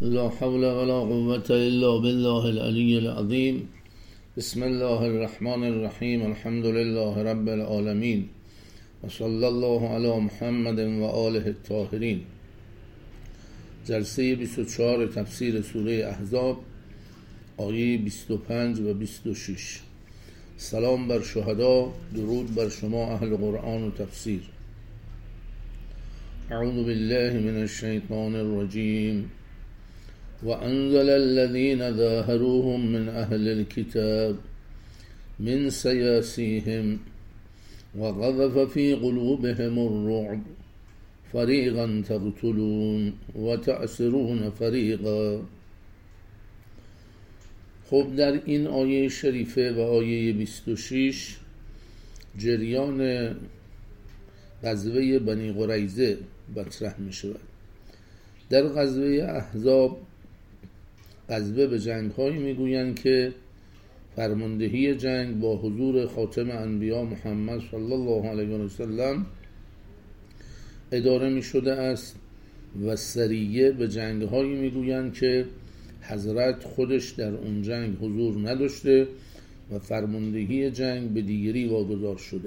لا حول ولا قوة إلا بالله العلي العظيم. بسم الله الرحمن الرحیم. الحمد لله رب العالمین و صلی الله علی محمد و آله الطاهرین. جلسه 24 تفسیر سوره احزاب، آیه 25 و 26. سلام بر شهدا، درود بر شما اهل قرآن و تفسیر. اعوذ بالله من الشیطان الرجیم. وأنزل الذين ظاهروهم من أهل الكتاب من سياسيهم وقذف في قلوبهم الرعب فريقا تقتلون وتأسرون فريقا. خب در این آیه شریفه و آیه 26 جریان غزوه بنی قریظه مطرح می شود. در غزوه احزاب غزوه به جنگ هایی میگویند که فرماندهی جنگ با حضور خاتم انبیا محمد صلی الله علیه و سلم اداره می شده است و سریه به جنگ هایی میگویند که حضرت خودش در اون جنگ حضور نداشته و فرماندهی جنگ به دیگری واگذار شده.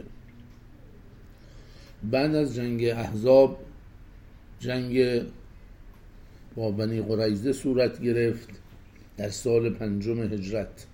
بعد از جنگ احزاب جنگ با بنی قریظه صورت گرفت در سال 5 هجرت.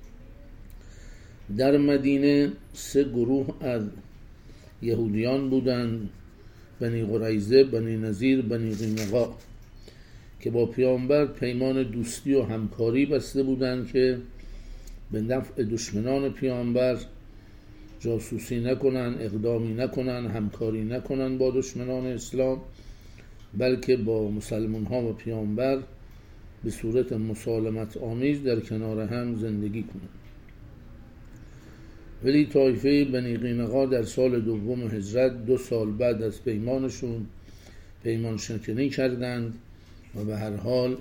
در مدینه 3 گروه از یهودیان بودند: بنی قریظه، بنی نضیر، بنی قینقاع، که با پیامبر پیمان دوستی و همکاری بسته بودند که به نفع دشمنان پیامبر جاسوسی نکنن، اقدامی نکنن، همکاری نکنن با دشمنان اسلام، بلکه با مسلمان ها و پیامبر به صورت مسالمت آمیز در کنار هم زندگی کنند. ولی طایفه بنی قینقاع در سال 2 هجرت 2 سال بعد از پیمانشون پیمان شکنی کردند و به هر حال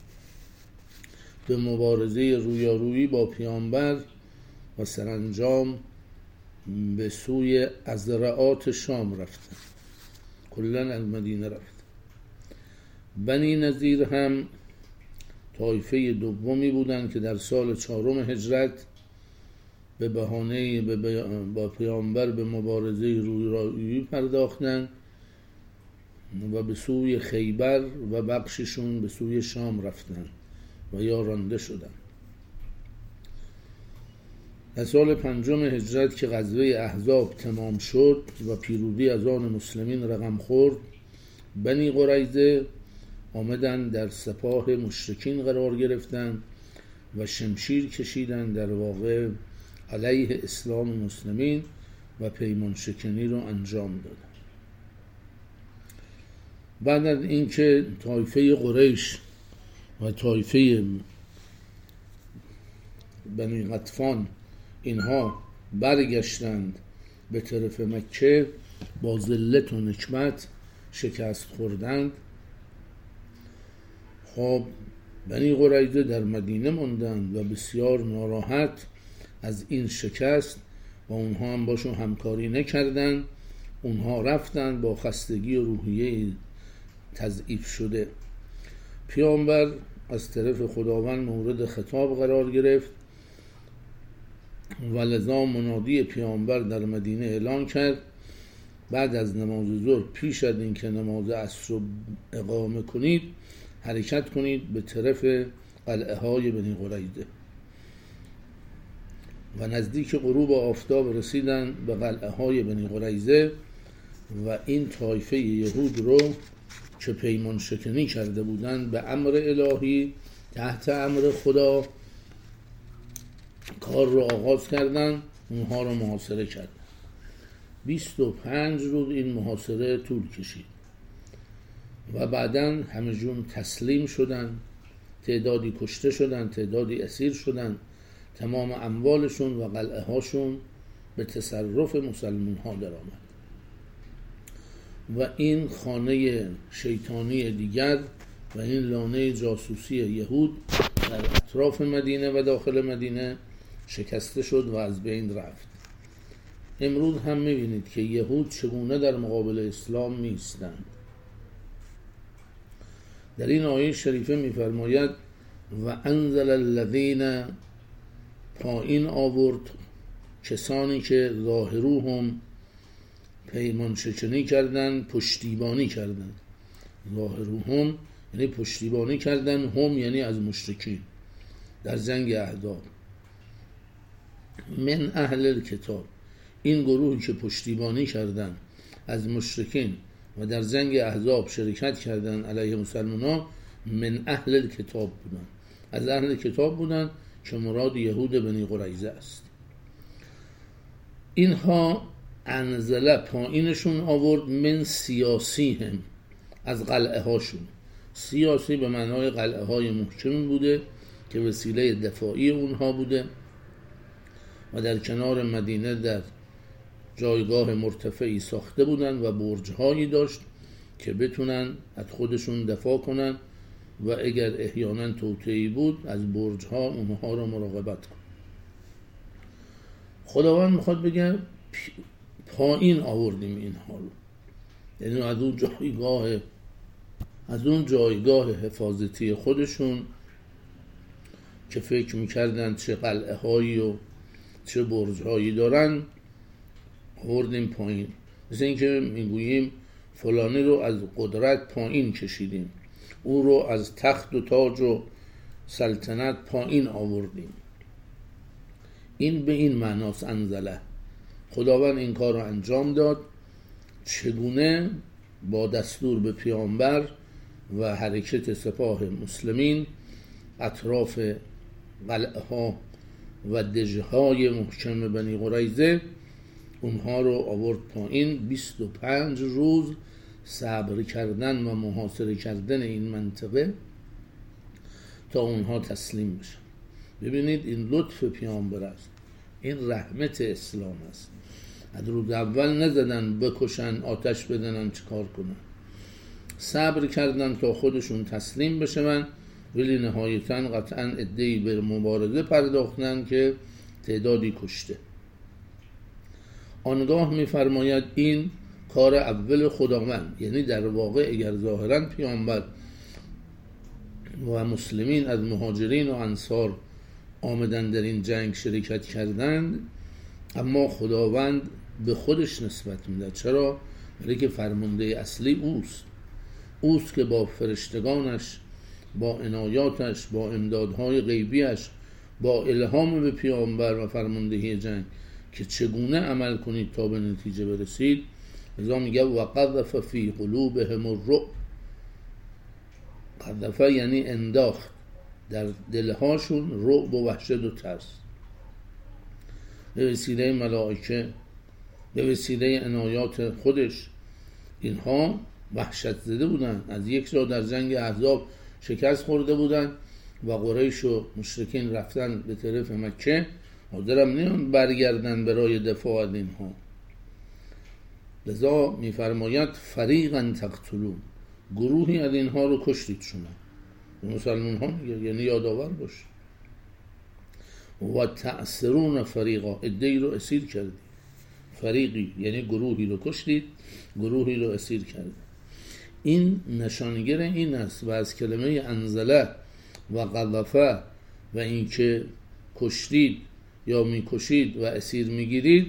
به مبارزه رویارویی با پیامبر و سرانجام به سوی ازرعات شام رفتند، کلاً از مدینه رفتند. بنی نضیر هم طایفه دومی بودند که در سال 4 هجرت به بهانه با پیامبر به مبارزه رویارویی پرداختند و به سوی خیبر و بخششون به سوی شام رفتند و یا رانده شدند. در سال 5 هجرت که غزوه احزاب تمام شد و پیروزی از آن مسلمین رقم خورد، بنی قریظه آمدن در سپاه مشرکین قرار گرفتند و شمشیر کشیدند، در واقع علیه اسلام و مسلمین، و پیمان شکنی رو انجام دادند. بعد از اینکه طایفه قریش و طایفه بنی غطفان اینها برگشتند به طرف مکه، با ذلت و نکبت شکست خوردند. خب بنی قریظه در مدینه ماندند و بسیار ناراحت از این شکست و اونها هم باشون همکاری نکردند. اونها رفتند با خستگی و روحیه تضعیف شده. پیامبر از طرف خداوند مورد خطاب قرار گرفت و لذا منادی پیامبر در مدینه اعلان کرد: بعد از نماز ظهر پیش از این که نماز عصر رو اقامه کنید حرکت کنید به طرف قلعه های بنی قریظه. و نزدیک غروب آفتاب رسیدن به قلعه های بنی قریظه و این طایفه یهود رو که پیمان شکنی کرده بودند به امر الهی تحت امر خدا کار رو آغاز کردند، اونها رو محاصره کردند. 25 روز این محاصره طول کشید و بعداً همه جون تسلیم شدن، تعدادی کشته شدن، تعدادی اسیر شدن، تمام اموالشون و قلعه هاشون به تصرف مسلمان ها در آمد. و این خانه شیطانی دیگر و این لانه جاسوسی یهود در اطراف مدینه و داخل مدینه شکسته شد و از بین رفت. امروز هم می‌بینید که یهود چگونه در مقابل اسلام می‌ایستند. در این آیه شریفه می‌فرماید و انزل الذین، پایین آورد کسانی که ظاهروهم، پیمان شکنی کردن، پشتیبانی کردن. ظاهروهم یعنی پشتیبانی کردن، هم یعنی از مشرکین در جنگ احزاب. من اهل الکتاب، این گروهی که پشتیبانی کردن از مشرکین و در جنگ احزاب شرکت کردن علیه مسلمانان، من اهل الکتاب بودن، از اهل کتاب بودن که مراد یهود بنی قریظه است. اینها انزله، پایینشون آورد، من سیاسی هم، از قلعه هاشون. سیاسی به معنای قلعه های محکمی بوده که وسیله دفاعی اونها بوده و در کنار مدینه در جایگاه مرتفعی ساخته بودن و برج‌هایی داشت که بتونن از خودشون دفاع کنن و اگر احیانا توطئه‌ای بود از برج‌ها اونها رو مراقبت کنن. خداوند میخواد بگه پایین آوردیم اینها رو، یعنی از اون جایگاه حفاظتی خودشون که فکر میکردن چه قلعه هایی و چه برج هایی دارن، آوردیم پایین. مثل این که میگوییم فلانی رو از قدرت پایین کشیدیم، او رو از تخت و تاج و سلطنت پایین آوردیم. این به این معناست انزله. خداوند این کار رو انجام داد. چگونه؟ با دستور به پیامبر و حرکت سپاه مسلمین اطراف قلعه ها و دژ های محکم بنی قریظه اونها رو آورد پایین. 25 روز صبر کردن و محاصره کردن این منطقه تا اونها تسلیم بشن. ببینید این لطف پیامبر است، این رحمت اسلام است. از روز اول نزدن بکشن، آتش بدنن، چیکار کنن، صبر کردن تا خودشون تسلیم بشن، ولی نهایتاً قطعاً عده‌ای به مبارزه پرداختن که تعدادی کشته. آنگاه می‌فرماید این کار اول خداوند، یعنی در واقع اگر ظاهراً پیامبر و مسلمین از مهاجرین و انصار آمدن در این جنگ شرکت کردند، اما خداوند به خودش نسبت میده. چرا؟ برای که فرمانده اصلی اوست که با فرشتگانش، با عنایاتش، با امدادهای غیبیش، با الهام به پیامبر و فرماندهی جنگ که چگونه عمل کنید تا به نتیجه برسید، لذا میگه و قذف فی قلوبهم الرعب. قذف یعنی انداخت در دلهاشون رعب و وحشت و ترس. به وسیله ملائکه، به وسیله عنایات خودش اینها وحشت زده بودن. از یک جا در جنگ احزاب شکست خورده بودن و قریش و مشرکین رفتن به طرف مکه، حاضرم نیان برگردن برای دفاع از اینها. لذا میفرماید فریقا تقتلون، گروهی از اینها رو کشتید شما. مسلمان ها میگه، یعنی یادآور باش. و تأثرون فریقا، عده‌ای رو اسیر کردید. فریقی یعنی گروهی رو کشتید، گروهی رو اسیر کردید. این نشانگر این است و از کلمه انزله و قذفه و این که کشتید یا میکشید و اسیر میگیرید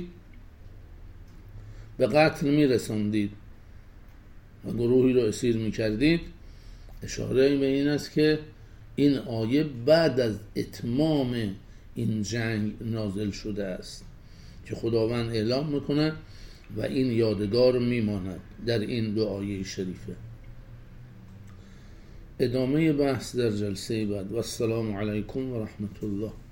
به قتل میرساندید و گروهی رو اسیر میکردید، اشاره به این است که این آیه بعد از اتمام این جنگ نازل شده است که خداوند اعلام میکنه و این یادگار میماند در این دو آیه شریفه. ادامه بحث در جلسه بعد. و السلام علیکم و رحمت الله.